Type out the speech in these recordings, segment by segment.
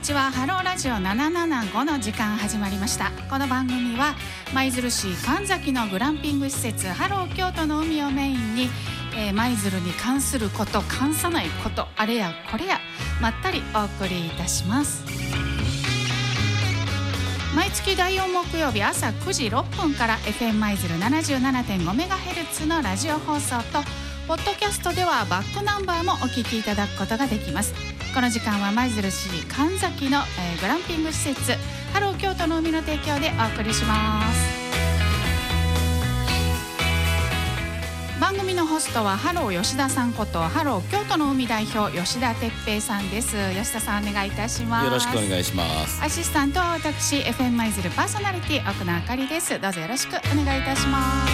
ちは。ハローラジオ775の時間始まりました。この番組は舞鶴市神崎のグランピング施設ハロー京都の海をメインに、舞鶴に関すること、関さないこと、あれやこれやまったりお送りいたします。毎月第4木曜日朝9時6分から FM 舞鶴 77.5MHz のラジオ放送とポッドキャストではバックナンバーもお聞きいただくことができます。この時間は舞鶴市神崎の、グランピング施設ハロー京都の海の提供でお送りします。番組のホストはハロー吉田さんことハロー京都の海代表吉田哲平さんです。吉田さんお願いいたします。 よろしくお願いします。 アシスタントは私 FM 舞鶴パーソナリティ奥野あかりです。どうぞよろしくお願いいたします。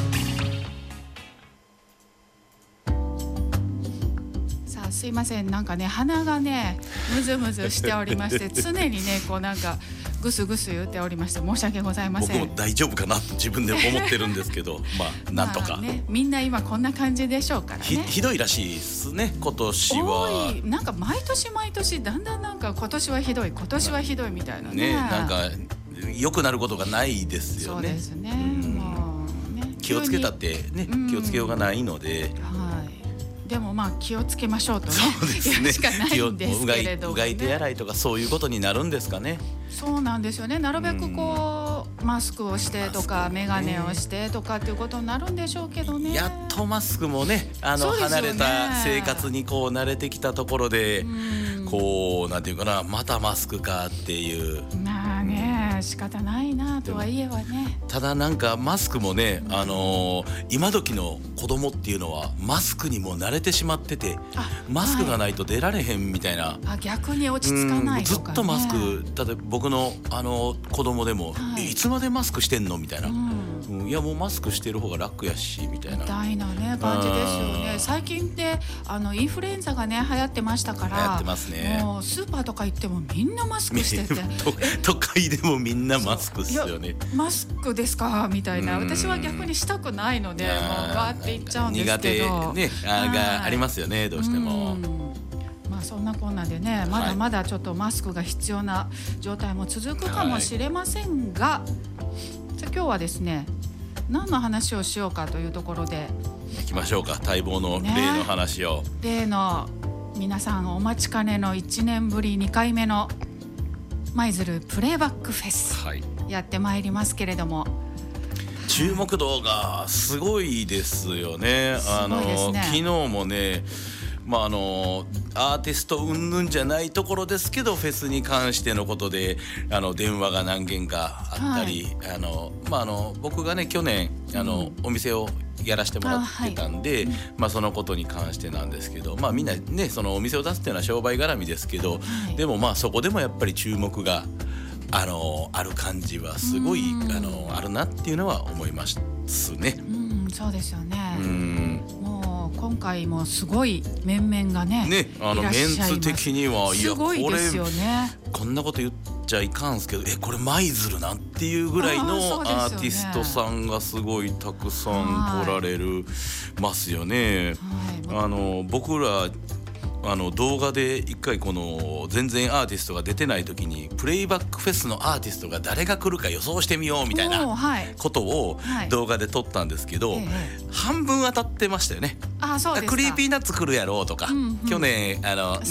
すいません、なんかね鼻がねムズムズしておりまして常にねこうなんかグスグス言っておりまして申し訳ございません。 僕も大丈夫かなと自分で思ってるんですけどまあなんとか、 ね、みんな今こんな感じでしょうからね。 ひどいらしいですね今年は。 多い、なんか毎年だんだんなんか今年はひどいみたいな ねなんか良くなることがないですよね。 そうですね、もうね気をつけたってね、気をつけようがないので、 でもまあ気をつけましょうとね、 そうですね、 しかないんですけれども、ね、 うがい手洗いとかそういうことになるんですかね。 そうなんですよね。なるべくこう、マスクをしてとか、メガネをしてとかっていうことになるんでしょうけどね。 やっとマスクもね、離れた生活にこう慣れてきたところで、こうなんていうかな、またマスクかっていう。 まあね、仕方ないなとはいえはね。 ただなんかマスクもね、今時の子供っていうのはマスクにも慣れてしまってて、マスクがないと出られへんみたいな。 逆に落ち着かないとかね。 ずっとマスク、例えば僕の子供でも、いつまでマスクしてんのみたいな、いやもうマスクしてる方が楽やしみたいな。 みたいなね感じですよね。最近ってインフルエンザがね流行ってましたから。 流行ってますね。 もうスーパーとか行ってもみんなマスクしてて都会でもみんなマスクっすよね。 マスクですかみたいな。私は逆にしたくないのでもうガーっていっちゃうんですけど、 苦手ねがありますよね、どうしても。 まあそんなこんなでね、まだまだちょっとマスクが必要な状態も続くかもしれませんが、じゃあ今日はですね何の話をしようかというところで行きましょうか。待望の例の話を、 例の皆さんお待ちかねの1年ぶり2回目の舞鶴プレイバックフェス、やってまいりますけれども、 注目度がすごいですよね。昨日もね、アーティスト云々じゃないところですけどフェスに関してのことで電話が何件かあったり、僕がね去年お店をやらせてもらってたんで、そのことに関してなんですけど、みんなねそのお店を出すっていうのは商売絡みですけど、でもそこでもやっぱり注目がある感じはすごいあるなっていうのは思いますね。 そうですよね。もう今回もすごい面々がねメンツ的にはいやすごいですよね。 こんなこと言っちゃいかんすけどこれ舞鶴なんていうぐらいのアーティストさんがすごいたくさん来られるますよね。僕ら動画で一回この全然アーティストが出てない時にプレイバックフェスのアーティストが誰が来るか予想してみようみたいなことを動画で撮ったんですけど、半分当たってましたよね。 そうですか。 クリーピーナッツ来るやろうとか、去年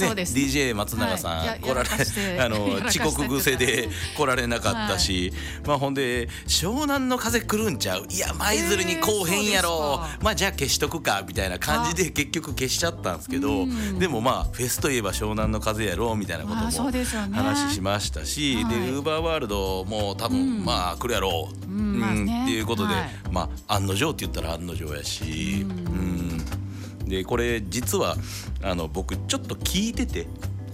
DJ 松永さん来られ遅刻癖で来られなかったし、ほんで湘南の風来るんちゃう、いや舞鶴に来おへんやろ、じゃあ消しとくかみたいな感じで結局消しちゃったんですけど、でもフェスといえば湘南の風やろうみたいなことも話しましたし、でウーバーワールドも多分来るやろうっていうことで、案の定って言ったら案の定やし、でこれ実は僕ちょっと聞いてて、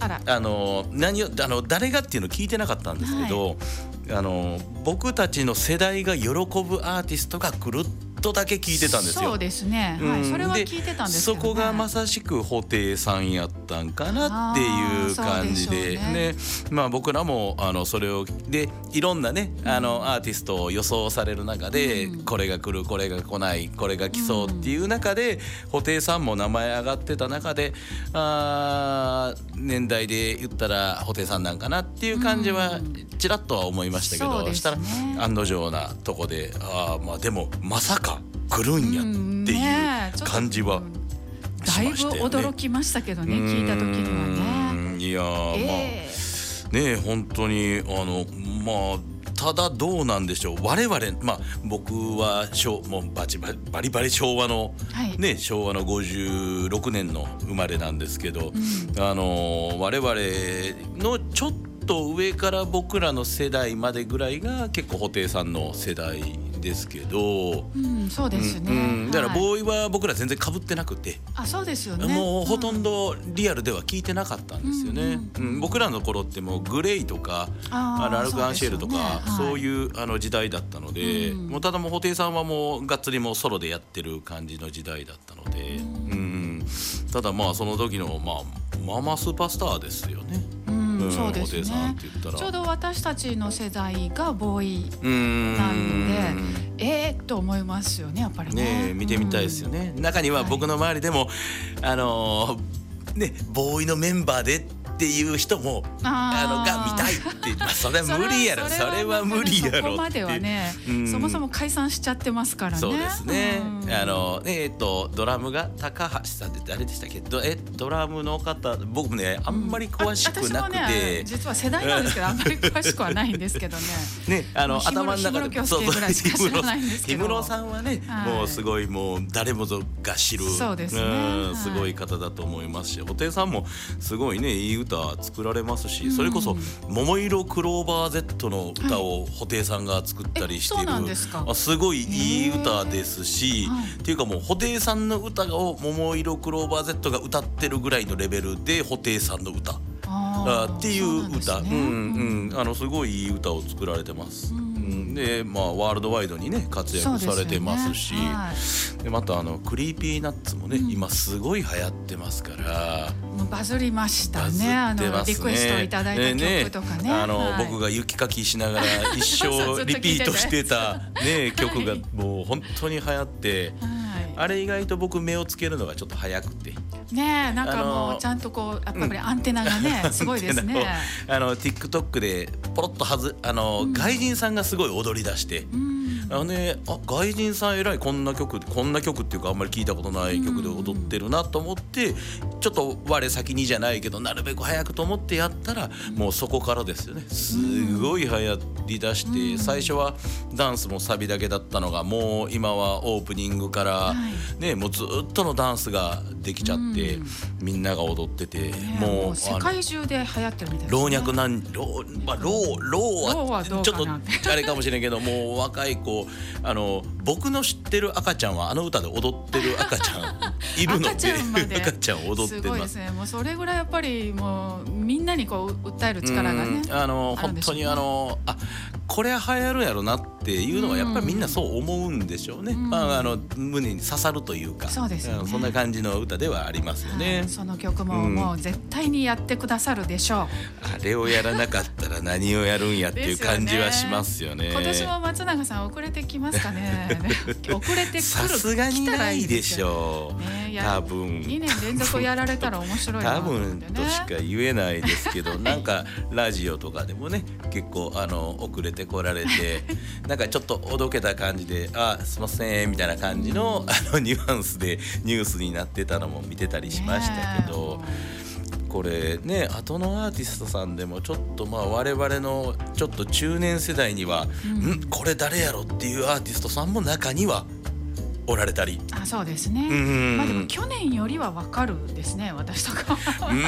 誰がっていうの聞いてなかったんですけど、僕たちの世代が喜ぶアーティストが来るっとだけ聞いてたんですよ。 そうですね、はい、それは聞いてたんですよね。 そこがまさしく布袋さんやったんかなっていう感じでね、まあ僕らもそれをでいろんなねアーティストを予想される中で、これが来るこれが来ないこれが来そうっていう中で、布袋さんも名前上がってた中で年代で言ったら布袋さんなんかなっていう感じはちらっとは思いましたけど、したら案の定なとこでまあでもまさか来るんやっていう感じはしましたよね。 だいぶ驚きましたけどね、聞いた時にはね。 いやまあね本当にまあただどうなんでしょう、我々まあ僕はもうバリバリ昭和の、ね昭和の56年の生まれなんですけど、我々のちょっと上から僕らの世代までぐらいが結構布袋さんの世代ですけど、 そうですね、 だからボーイは僕ら全然被ってなくて、 そうですよね、 もうほとんどリアルでは聞いてなかったんですよね。僕らの頃ってもうグレイとかアルク・アンシェルとかそういう時代だったので、もうただもう布袋さんはもうがっつりもうソロでやってる感じの時代だったので、ただまあその時のママスーパースターですよね。 そうですね、ちょうど私たちの世代がボーイなのでと思いますよね、やっぱり ね見てみたいですよね。中には僕の周りでも、ボーイのメンバーでっていう人もが見たいってそれは無理やろ、それは無理やろって、そこまではね、そもそも解散しちゃってますからね。 そうですね、ドラムが高橋さんって誰でしたっけ、ドラムの方僕ねあんまり詳しくなくて、 私もね実は世代なんですけどあんまり詳しくはないんですけどね頭の中で氷室さんはね、もうすごいもう誰もが知るそうですね、 すごい方だと思いますし、布袋さんもすごいねいい歌作られますし、それこそ桃色クローバー Z の歌を布袋さんが作ったりしている、すごいいい歌ですし、っていうかもう布袋さんの歌を桃色クローバー Z が歌ってるぐらいのレベルで布袋さんの歌っていう歌、すごいいい歌を作られてます。でワールドワイドにね活躍されてますし、でまたクリーピーナッツもね、今すごい流行ってますからバズりましたね。リクエストいただいた曲とかね、 僕が雪かきしながら一生リピートしてた曲がもう本当に流行って、あれ意外と僕目をつけるのがちょっと早くてなんかもうちゃんとこうやっぱりアンテナがねすごいですね。 TikTok でポロッと外人さんがすごい踊り出して、外人さん偉い、こんな曲っていうかあんまり聞いたことない曲で踊ってるなと思って、ちょっと我先にじゃないけどなるべく早くと思ってやったら、もうそこからですよね、すごい流行りだして、最初はダンスもサビだけだったのが、もう今はオープニングからもうずっとのダンスができちゃって、みんなが踊ってて、もう世界中で流行ってるみたいですね。 老若はちょっとあれかもしれないけど、もう若い子僕の知ってる赤ちゃんは歌で踊ってる赤ちゃんいるので赤ちゃん踊ってます。 すごいですね。もうそれぐらいやっぱりもうみんなにこう訴える力がね、 本当にこれは流行るやろなっていうのはやっぱりみんなそう思うんでしょうね。胸に刺さるというか、 そうですよね、 そんな感じの歌ではありますよね。 その曲ももう絶対にやってくださるでしょう。 あれをやらなかったら何をやるんやっていう感じはしますよね。 今年も松永さん遅れてきますかね。遅れてくる、 さすがにないでしょう、多分 2年連続やられたら面白いな多分としか言えないですけど、なんかラジオとかでもね結構遅れてこられてなんかちょっとおどけた感じで「すいません」みたいな感じのニュアンスでニュースになってたのも見てたりしましたけど、これね後のアーティストさんでもちょっと我々のちょっと中年世代にはこれ誰やろっていうアーティストさんも中にはおられたり。 そうですね。でも去年よりは分かるですね、私とか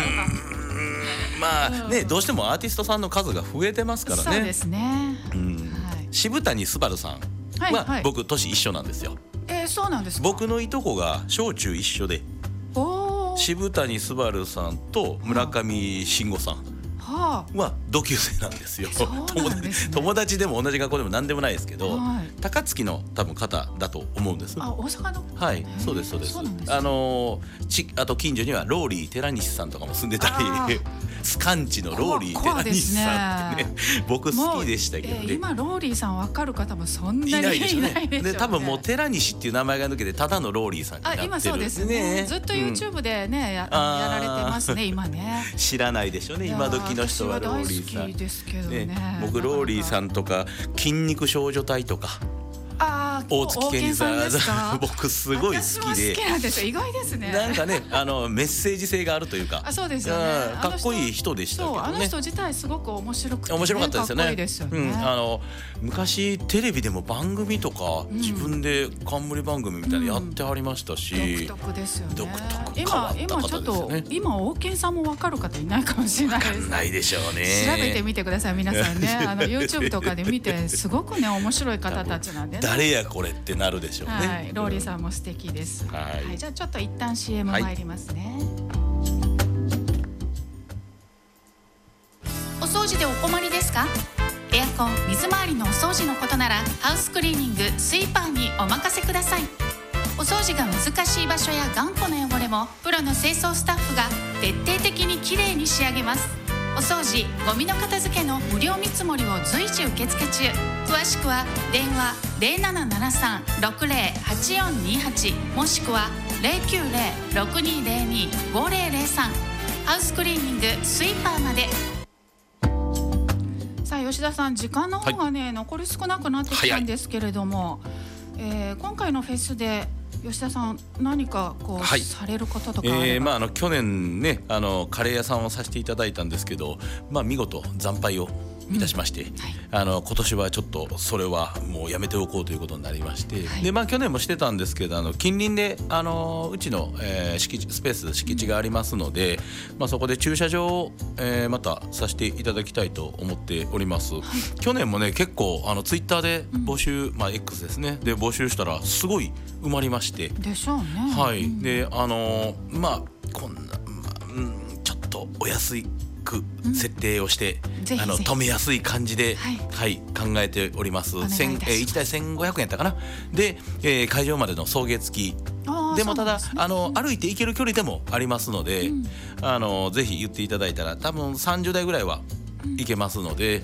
どうしてもアーティストさんの数が増えてますからね。 そうですね。 渋谷昴さんは僕年一緒なんですよ。 そうなんですか。 僕のいとこが小中一緒で、渋谷昴さんと村上信五さんは同級生なんですよ。 そうなんですね、 友達でも同じ学校でも何でもないですけど、高槻の多分方だと思うんです。 大阪の。 はい、そうですそうです。あと近所にはローリー寺西さんとかも住んでたりスカンチのローリー寺西さんってね、僕好きでしたけどね。 今ローリーさん分かる方もそんなにいないでしょうね。 で多分もう寺西っていう名前が抜けてただのローリーさんになってる。 今そうですね。ずっと YouTube でね、やられてますね今ね。 知らないでしょうね今時の人はローリーさん。 私は大好きですけどね。 僕ローリーさんとか筋肉少女隊とか。大月健二さん僕すごい好きで。 私も好きなんですよ。意外ですね。 なんかねメッセージ性があるというか。 そうですよね。 かっこいい人でしたけどね。 あの人自体すごく面白くて、 面白かったですよね。 かっこいいですよね。 昔テレビでも番組とか自分で冠番組みたいなやってはりましたし、 独特ですよね。 独特変わった方ですよね。 今大健さんも分かる方いないかもしれないです。 分かんないでしょうね。 調べてみてください皆さんね。YouTube とかで見てすごくね面白い方たちなんでね。 誰やこれってなるでしょうね。 ローリーさんも素敵です。じゃあちょっと一旦 CM 参りますね。お掃除でお困りですか？エアコン、水回りのお掃除のことならハウスクリーニング、スイーパーにお任せください。お掃除が難しい場所や頑固な汚れもプロの清掃スタッフが徹底的にきれいに仕上げます。お掃除、ゴミの片付けの無料見積もりを随時受付中。詳しくは電話 0773-608428 もしくは 090-6202-5003 ハウスクリーニング、スイーパーまで。さあ吉田さん、時間の方がね、残り少なくなってきたんですけれども、今回のフェスで吉田さん何かされることとかあれば。 去年ねカレー屋さんをさせていただいたんですけど、見事惨敗をいたしまして、今年はちょっとそれはもうやめておこうということになりまして、で去年もしてたんですけど近隣でうちの、スペース敷地がありますので、そこで駐車場を、またさせていただきたいと思っております。去年もね結構ツイッターで募集、X ですねで募集したらすごい埋まりまして。 でしょうね。 でこんな、ちょっとお安い設定をして、止めやすい感じで、考えております。1台1500円やったかな。で、会場までの送迎付きでもただ歩いて行ける距離でもありますので、ぜひ言っていただいたら多分30台ぐらいは行けますので。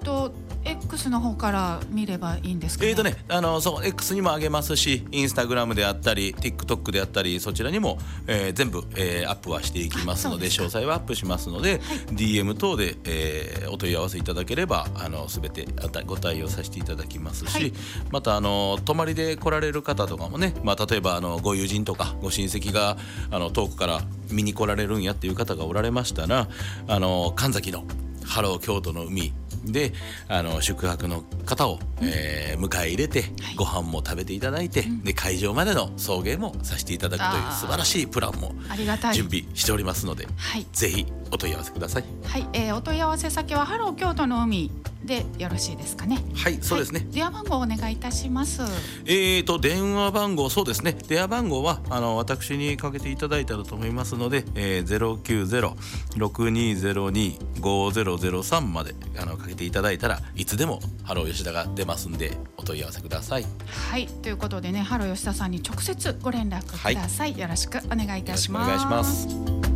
X の方から見ればいいんですかね。 そう X にも上げますし、インスタグラムであったり TikTok であったりそちらにも、全部、アップはしていきますので、詳細はアップしますので、DM 等で、お問い合わせいただければ全てご対応させていただきますし、また泊まりで来られる方とかもね、例えばご友人とかご親戚が遠くから見に来られるんやっていう方がおられましたら、神崎のハロー京都の海で宿泊の方を、迎え入れて、ご飯も食べていただいて、で会場までの送迎もさせていただくという素晴らしいプランも準備しておりますので、ぜひお問い合わせください。 お問い合わせ先はハロー京都の海でよろしいですかね。 そうですね。 電話番号お願いいたします。 電話番号、そうですね、電話番号は私にかけていただいたらと思いますので、090-6202-5003 までかけていただいたらいつでもハロー吉田が出ますんでお問い合わせください。ということでね、ハロー吉田さんに直接ご連絡ください。よろしくお願いいたします。 よろしくお願いします。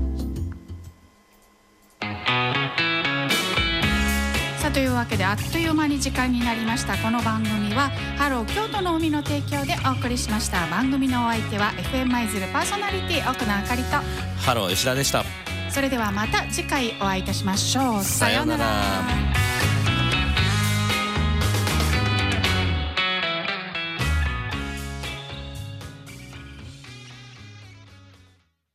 というわけであっという間に時間になりました。この番組はハロー京都の海の提供でお送りしました。番組のお相手は FM 舞鶴パーソナリティ奥野あかりとハロー吉田でした。 それではまた次回お会いいたしましょう。さようなら。